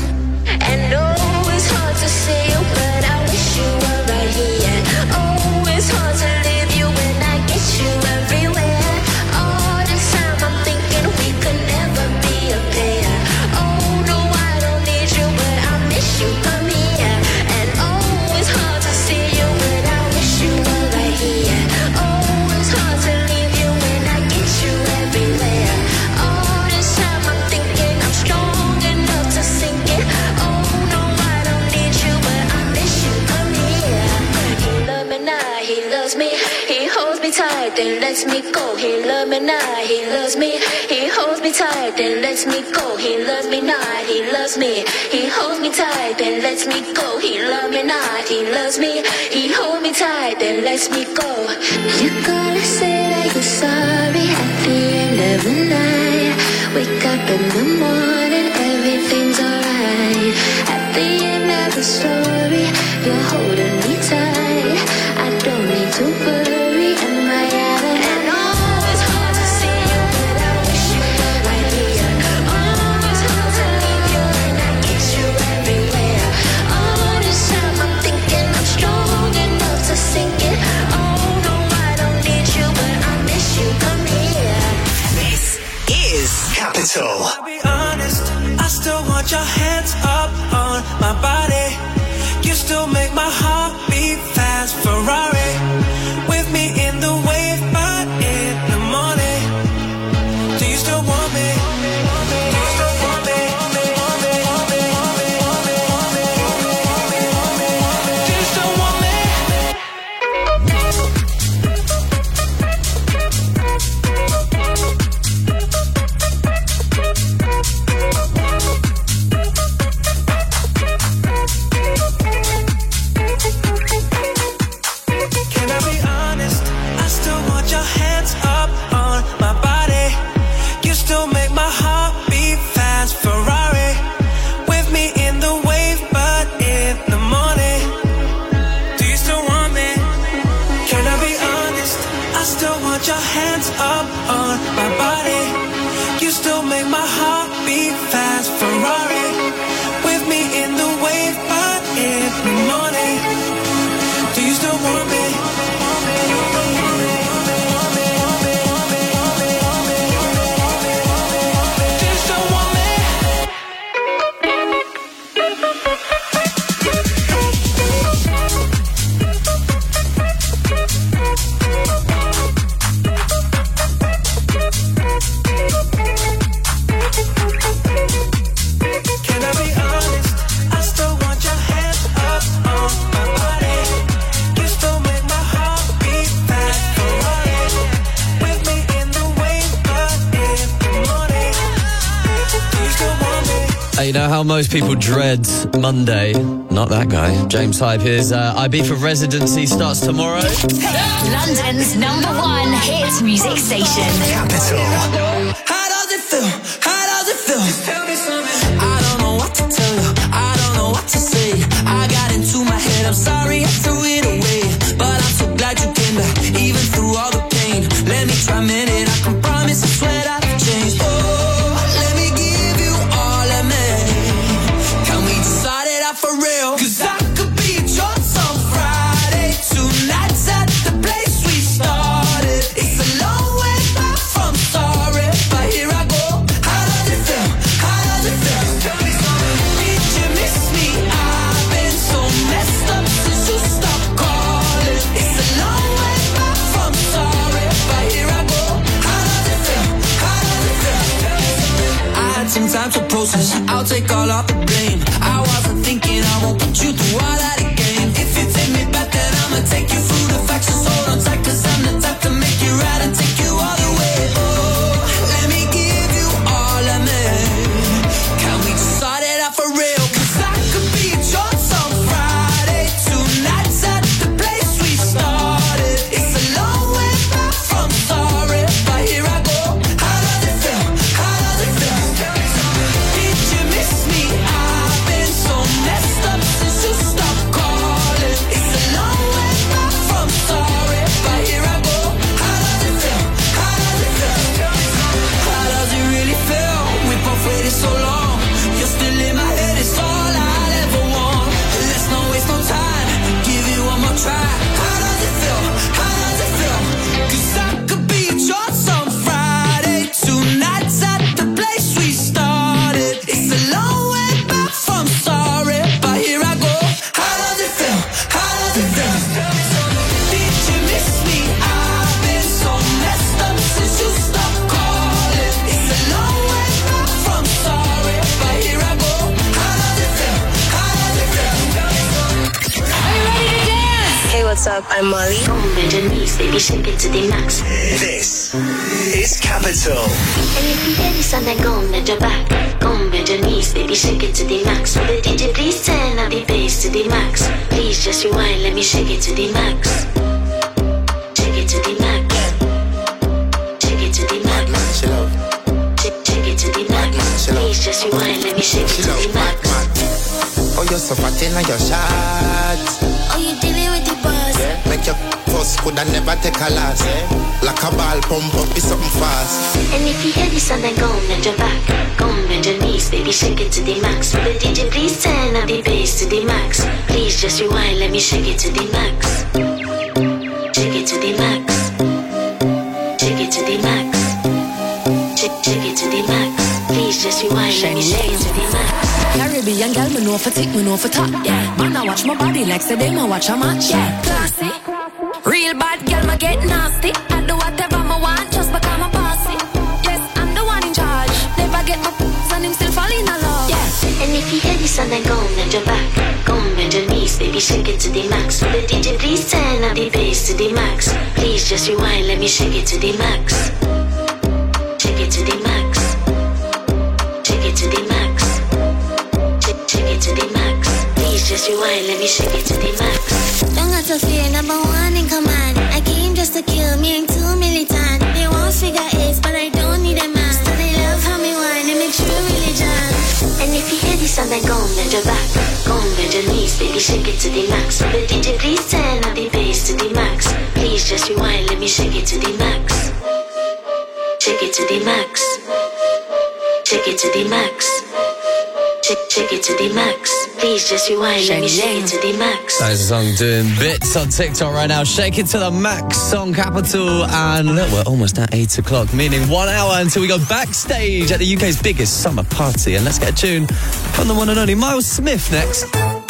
And oh, it's hard to see you, but I wish you were right here. Oh, it's hard to leave you when I get you everywhere. All this time I'm thinking we could never be a pair. Oh no, I don't need you, but I miss you. Come here. And oh, it's hard to see you, but I wish you were right here. Oh, it's hard to leave you when I get you everywhere. All this time I'm thinking I'm strong enough to sink it. Oh no, I don't need you, but I miss you. Come here. He love me now, he loves me. He holds me tight, then lets me go. He love me now, he loves me. He holds me tight, then lets me go. He loves me now, he loves me. He holds me tight, then lets me go. He love me now, he loves me. He holds me tight, then lets me go. You gotta say that you're sorry at the end of the night. Wake up in the morning, everything's alright. At the end of the story, you're holding me tight. I don't need to worry, am I out of and oh, it's hard to see you, but I wish you were right here. Oh, it's hard to leave you and I get you everywhere. All this time I'm thinking I'm strong enough to sink it. Oh no, I don't need you, but I miss you. Come here. This is Capital. I'll be honest, I still want your hands up on my body. You still make my heart beat fast. Ferrari with me in the wave, but in the morning. Do you still want me? Do you still want me? Do you still want me? Can I be honest? I still want your hands up on my body. You still make my heart beat fast. Ferrari with me in the wave, but in the morning. Do you still want me? Can I be honest? I still want your hands up on my body. You still make my heart beat fast. Ferrari with me in the wave, but in the morning. Do you still want me? Do you still want me? Can I be honest? I still want your hands up on my body. You still make my heart beat fast. Ferrari with me in the wave, but in the morning. Do you still want me? Uh, you know how most people dread Monday? Not that guy. James Hype. His uh, Ibiza residency starts tomorrow. London's number one hit music station. Capital. How does it feel? How does it feel? Tell me something. I don't know what to tell you. I don't know what to say. I got into my head. I'm sorry I threw it away, but I'm so glad you came back, even through all the pain. Let me try a minute. I can promise. I swear that I've changed. Oh, let me give you all of me. Can we decide it out for real? 'Cause I could be yours on Friday. Tonight's at the place we started. It's a long way back from sorry, but here I go. How does it feel? How does it feel? Tell me something. Did you miss me? I time to process. I'll take all of the blame. I wasn't thinking I won't put you through all that again. If you take me back, then I'ma take you through the facts. Just hold on tight, cause I'm the type to make you right and take you all the way. Oh, let me give you all of me. Can we just start it out for real? Cause I could be at your on Friday. Tonight's at the place we started. It's a long way back from sorry, but here I go. How does it feel? How does it feel? Did you miss me? I've been so messed up since you stopped calling. It's a long way back from sorry, but here I go. How does it feel? How does it feel? How does it really feel? We both waited so long. You're still in my head, it's all I'll ever want. Let's not waste no time, give you one more try. How does it feel? How does it feel? Cause I could be at yours on Friday. Tonight's at the place we started. It's a long way back from sorry, but here I go. How does it feel? How does it feel? Did you miss me? I've been so messed up since you stopped calling. It's a long way back from sorry, but here I go. How does it feel? How does it feel? Are you ready to dance? Hey, what's up? I'm Molly. Go on, bend your knees, baby, shake it to the max. This is Capital. And if you hear this and then go on, bend your back. Go on, bend your knees, baby, shake it to the max. Will the D J please turn up the bass to the max? Please just rewind, let me shake it to the max. Shake it to the max. Shake it to the max. Shake, shake it to the max. Please just rewind, let me shake it to the max. Oh, you're so fat in your shot. Oh, you dealing with the boss? Yeah. Make your first could I never take a last. Yeah. Like a ball pump up, be something fast. And if you hear this and then go on, bend your back. Go on, bend your knees, baby, shake it to the max. Will the D J please turn up the bass to the max? Please just rewind, let me shake it to the max. Shake it to the max. Shake it to the max. Shake, shake it to the max. Please just rewind, let me shake it to the max. Caribbean girl, me know for tick, me know for top, yeah. Man, I watch my body like say them, I watch a match, yeah. Classy, real bad girl, me get nasty. I do whatever I want, just become a bossy. Yes, I'm the one in charge. Never get my and him still fall in love, yeah. And if you hear this and then go on, bend your back. Go on, bend your knees, baby, shake it to the max. Will the D J please turn up the bass to the max? Please just rewind, let me shake it to the max. Shake it to the max. Shake it to the max. Shake it to the max. Please just rewind, let me shake it to the max. Don't got to fear, number one in command. I came just to kill me and too militant. They won't figure eight, but I don't need a man. So they love how me whine and make true religion. And if you hear this and then go on, bend your back. Go on, bend your knees, baby, shake it to the max. Will the D J please turn up the bass to the max? Please just rewind, let me shake it to the max. Shake it to the max. Shake it to the max. Shake, shake it to the max. Please just rewind, let me shake it to the max. That is a song doing bits on TikTok right now. Shake it to the max, Song Capital. And look, we're almost at eight o'clock, meaning one hour until we go backstage at the U K's biggest summer party. And let's get a tune from the one and only Miles Smith next.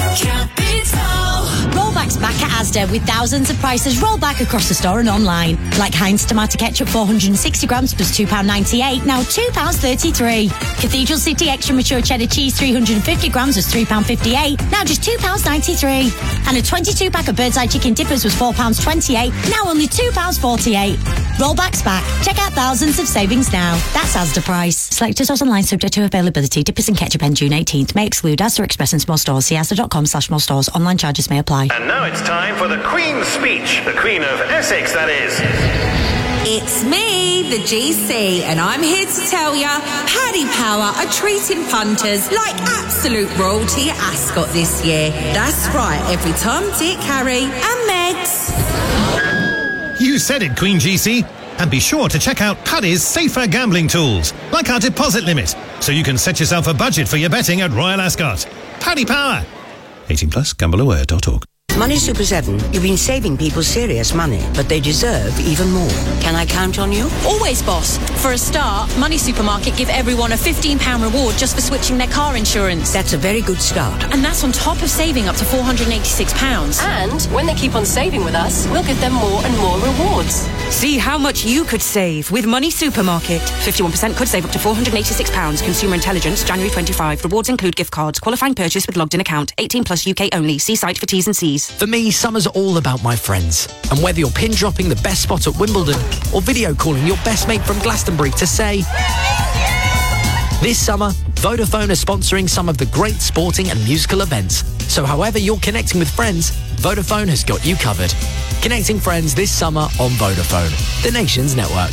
Rollback's back at Asda with thousands of prices rollback across the store and online. Like Heinz tomato ketchup four hundred sixty grams plus two pounds ninety-eight, now two pounds thirty-three. Cathedral City extra mature cheddar cheese three hundred fifty grams was three pounds fifty-eight, now just two pounds ninety-three. And a twenty-two pack of Birdseye chicken dippers was four pounds twenty-eight, now only two pounds forty-eight. Rollback's back. Check out thousands of savings now. That's Asda price. Selected stores online subject to availability. Dippers and ketchup end June eighteenth. May exclude Asda Express and small stores. See asda.com slash small stores. Online charges may apply. And now it's time for the Queen's speech. The Queen of Essex, that is. It's me, the G C, and I'm here to tell ya, Paddy Power are treating punters like absolute royalty at Ascot this year. That's right, every Tom, Dick, Harry and Megs. You said it, Queen G C. And be sure to check out Paddy's safer gambling tools, like our deposit limit, so you can set yourself a budget for your betting at Royal Ascot. Paddy Power. eighteen plus, gamble aware dot org. Money Super seven, you've been saving people serious money, but they deserve even more. Can I count on you? Always, boss. For a start, Money Supermarket give everyone a fifteen pounds reward just for switching their car insurance. That's a very good start. And that's on top of saving up to four hundred eighty-six pounds. And when they keep on saving with us, we'll give them more and more rewards. See how much you could save with Money Supermarket. fifty-one percent could save up to four hundred eighty-six pounds. Consumer Intelligence, January twenty-fifth. Rewards include gift cards. Qualifying purchase with logged in account. eighteen plus U K only. See site for T's and C's. For me, summer's all about my friends. And whether you're pin dropping the best spot at Wimbledon or video calling your best mate from Glastonbury to say... This summer, Vodafone are sponsoring some of the great sporting and musical events. So however you're connecting with friends, Vodafone has got you covered. Connecting friends this summer on Vodafone, the nation's network.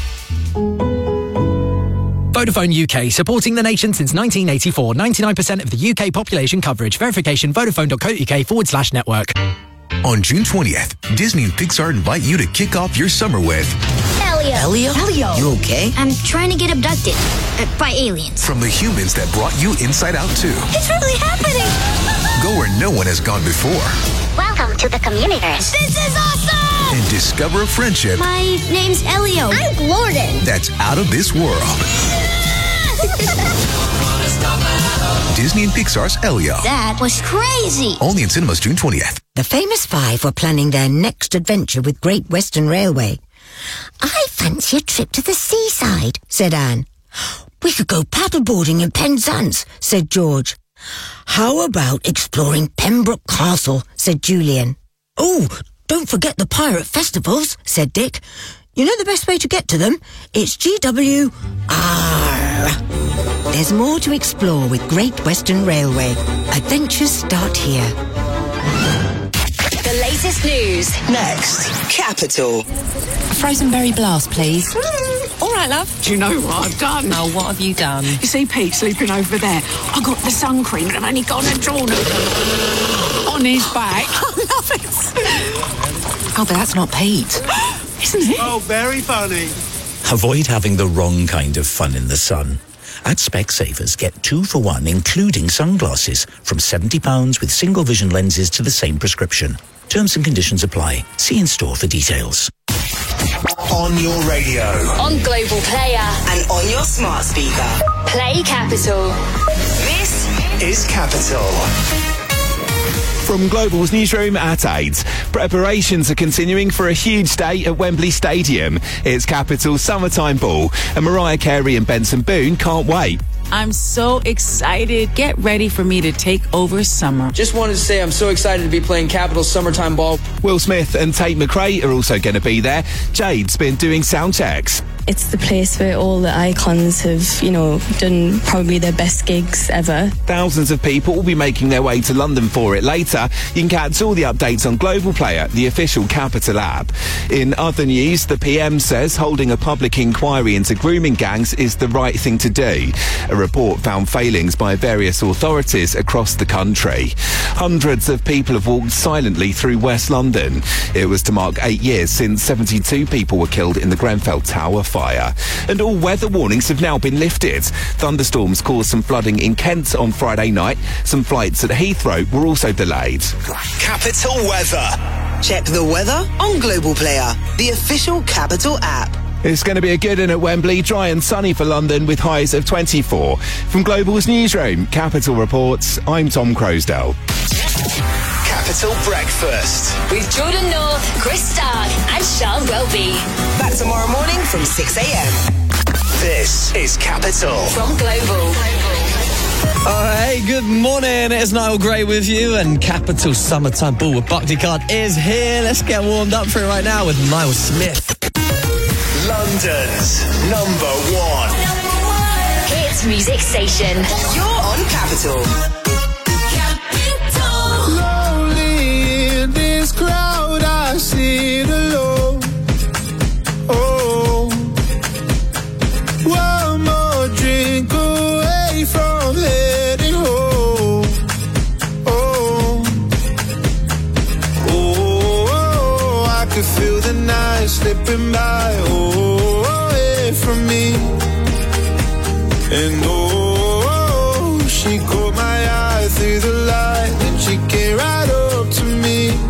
Vodafone U K, supporting the nation since nineteen eighty-four. ninety-nine percent of the U K population coverage. Verification, vodafone.co.uk forward slash network. On June twentieth, Disney and Pixar invite you to kick off your summer with... Elio. Elio? Elio. You okay? I'm trying to get abducted uh, by aliens. From the humans that brought you Inside Out two. It's really happening! Go where no one has gone before. Welcome to the Communiverse. This is awesome! And discover a friendship... My name's Elio. I'm Glorden. ...that's out of this world. Disney and Pixar's Elio. That was crazy. Only in cinemas June twentieth. The famous five were planning their next adventure with Great Western Railway. I fancy a trip to the seaside, said Anne. We could go paddleboarding in Penzance, said George. How about exploring Pembroke Castle, said Julian. Oh, don't forget the pirate festivals, said Dick. You know the best way to get to them? It's G W R. There's more to explore with Great Western Railway. Adventures start here. The latest news. Next, Capital. A frozen berry blast, please. All right, love. Do you know what I've done? Oh, what have you done? You see Pete sleeping over there? I got the sun cream and I've only gone and drawn it on his back. I love it. Oh, but that's not Pete. Isn't it? Oh, very funny. Avoid having the wrong kind of fun in the sun. At Specsavers, get two for one, including sunglasses, from seventy pounds with single vision lenses to the same prescription. Terms and conditions apply. See in store for details. On your radio. On Global Player. And on your smart speaker. Play Capital. This is Capital. From Global's newsroom at eight. Preparations are continuing for a huge day at Wembley Stadium. It's Capital's summertime ball, and Mariah Carey and Benson Boone can't wait. I'm so excited. Get ready for me to take over summer. Just wanted to say I'm so excited to be playing Capital's summertime ball. Will Smith and Tate McRae are also going to be there. Jade's been doing sound checks. It's the place where all the icons have, you know, done probably their best gigs ever. Thousands of people will be making their way to London for it later. You can catch all the updates on Global Player, the official Capital app. In other news, the P M says holding a public inquiry into grooming gangs is the right thing to do. A report found failings by various authorities across the country. Hundreds of people have walked silently through West London. It was to mark eight years since seventy-two people were killed in the Grenfell Tower fire. And all weather warnings have now been lifted. Thunderstorms caused some flooding in Kent on Friday night. Some flights at Heathrow were also delayed. Capital Weather. Check the weather on Global Player, the official Capital app. It's going to be a good one at Wembley, dry and sunny for London with highs of twenty-four. From Global's newsroom, Capital reports, I'm Tom Crosdale. Capital Breakfast. With Jordan North, Chris Stark and Sean Welby. Back tomorrow morning from six a.m. This is Capital. From Global. Oh, hey, good morning. It's Niall Gray with you, and Capital Summertime Ball with Buckley Card is here. Let's get warmed up for it right now with Miles Smith. London's number one. Number one. Hits music station. You're on Capital. Capital. Lonely in this crowd, I sit alone. Oh, one more drink away from heading home. Oh, oh, I could feel the night slipping by. Oh, away from me. And oh, she caught my eye through the light, and she came right up to me.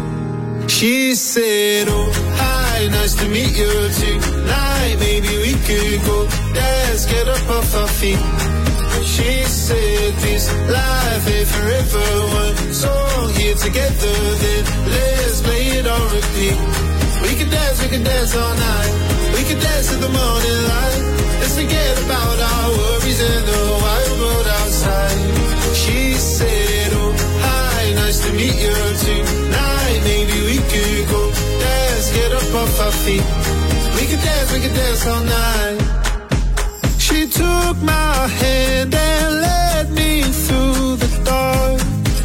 said, oh, hi, nice to meet you tonight. Maybe we could go dance, get up off our feet. She said this life ain't forever. One song here together, then let's play it on repeat. We can dance, we can dance all night. We can dance to the morning light. Let's forget about our worries and the wild world outside. She said, oh, hi, nice to meet you tonight. Maybe we could go dance, get up off our feet. We can dance, we can dance all night. She took my hand and led me through the dark.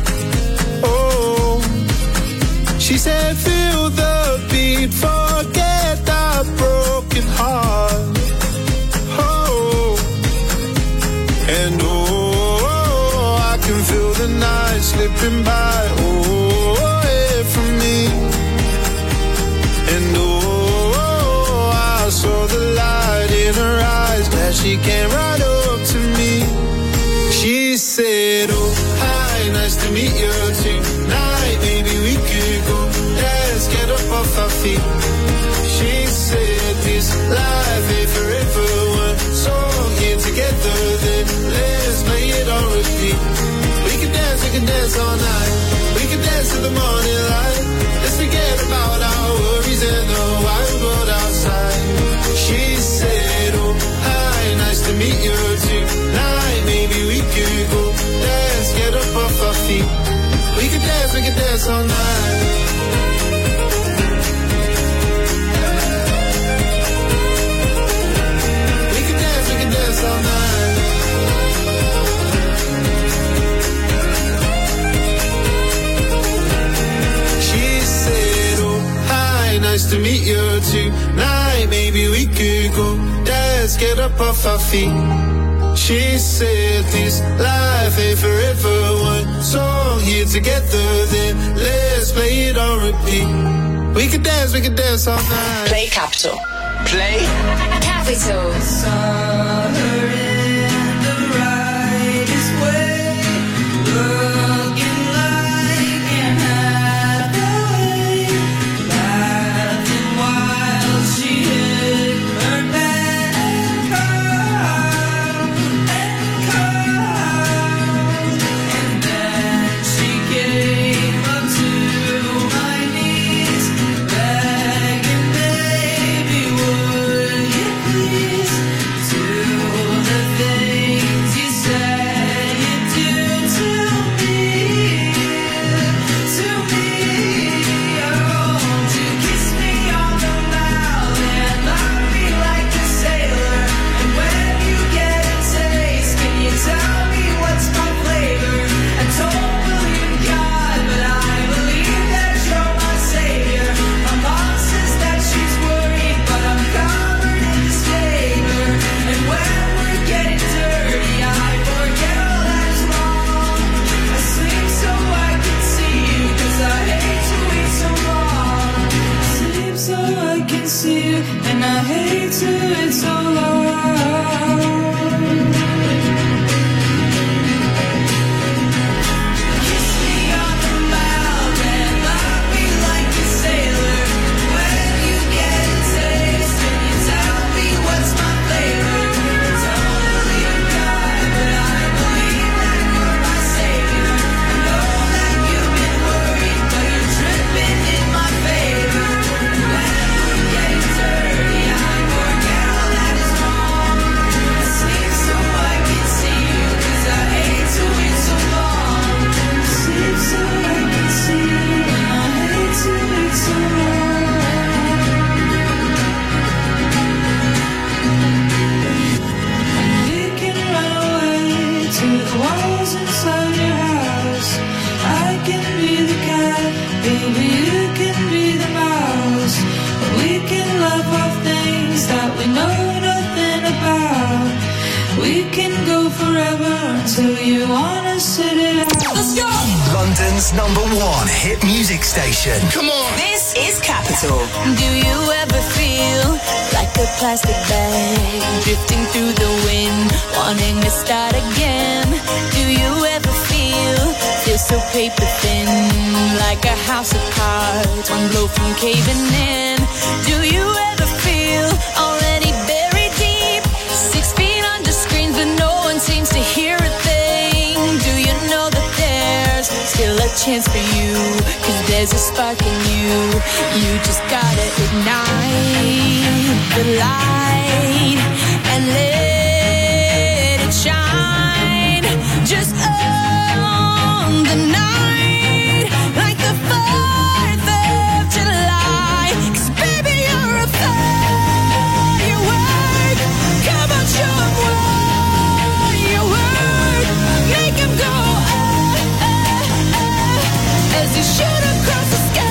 Oh, she said, feel the beat, forget our broken heart. Oh, and oh, I can feel the night slipping by. Oh, away from me. And oh, I saw the light in her eyes. Glad she came right up to me. She said, oh, hi, nice to meet you tonight. Maybe we could go dance, get up off our feet. She said this life ain't forever. One song here together, then let's play it on repeat. We can dance, we can dance all night. We can dance to the morning light. Let's forget about our worries and the wild world outside. She said, oh, hi, nice to meet you tonight. Maybe we could go dance, get up off our feet. We can dance, we can dance all night. We can dance, we can dance all night. She said, oh, hi, nice to meet you tonight. Maybe we could go dance, get up off our feet. She said this life ain't forever. One song here together, then let's play it on repeat. We can dance, we can dance all night. Play Capital. Play Capital. Summer in the rightest way, looking like an Hathaway, laughing while she hit her band card and card, and then she came up to my knees, begging, baby, would you please do the things you said you'd do to me, to me. Oh, won't you kiss me on the mouth and lock me like a sailor? And when you get a taste, can you tell me what's my flavor? I don't believe in God, but I believe that you're my savior. My mom says that she's worried, but I'm covered in disfavor. And when we're getting dirty, I forget all that's wrong. I sleep so I can see you, 'cause I hate to wait so long. I sleep so I can see you, and I hate to wait so long. Kiss me on the mouth and lock me like a sailor. When you get a taste, can you tell me what's my flavor? I don't believe in God, but I believe that you're my savior. I know that you've been worried, but you're tripping in my favor. And when we're getting dirty, I forget all that is wrong. I sleep so I can see you, 'cause I hate to wait so long. I sleep so I can see you, and I hate to wait so long. We can run away to the walls inside your house. I can be the cat, baby, you can be the mouse. We can laugh off things that we know nothing about. We can go forever until you wanna sit it out. Let's go! London's number one hit music station. Come on. This is Capital. Do you ever feel like a plastic bag drifting through the wind, wanting to start again? Do you ever feel, feel You're so paper thin, like a house of cards, one blow from caving in. Do you ever feel already buried deep, six feet under screens, but no one seems to hear a thing? Do you know that there's still a chance for you, cause there's a spark in you. You just gotta ignite the light and let it shine. Just own the night like the fourth of July. Cause baby, you're a firework. Come on, show 'em what you work. Make 'em go oh, oh, oh, as you shoot across the sky.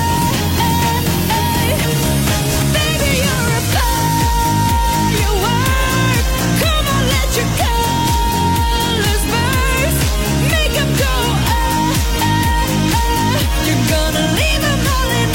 Baby, you're a firework. Come on, let your colors burst. Make 'em go oh, oh, oh. You're gonna leave 'em all in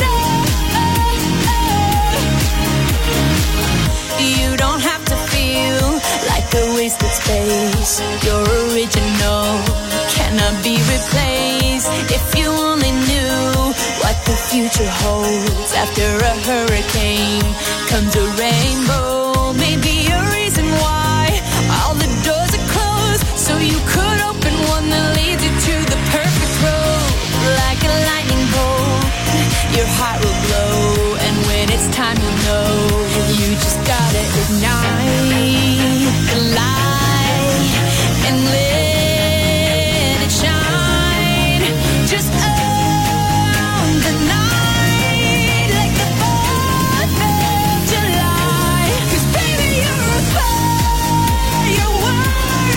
oh, oh. You don't have to feel like a wasted space. You're original, cannot be replaced. If you only knew what the future holds. After a hurricane comes a rainbow. Maybe a reason why all the doors are closed, so you could open one that leads you to the perfect road. Like a lightning bolt, your heart will glow, and when it's time, you'll know. You just gotta ignite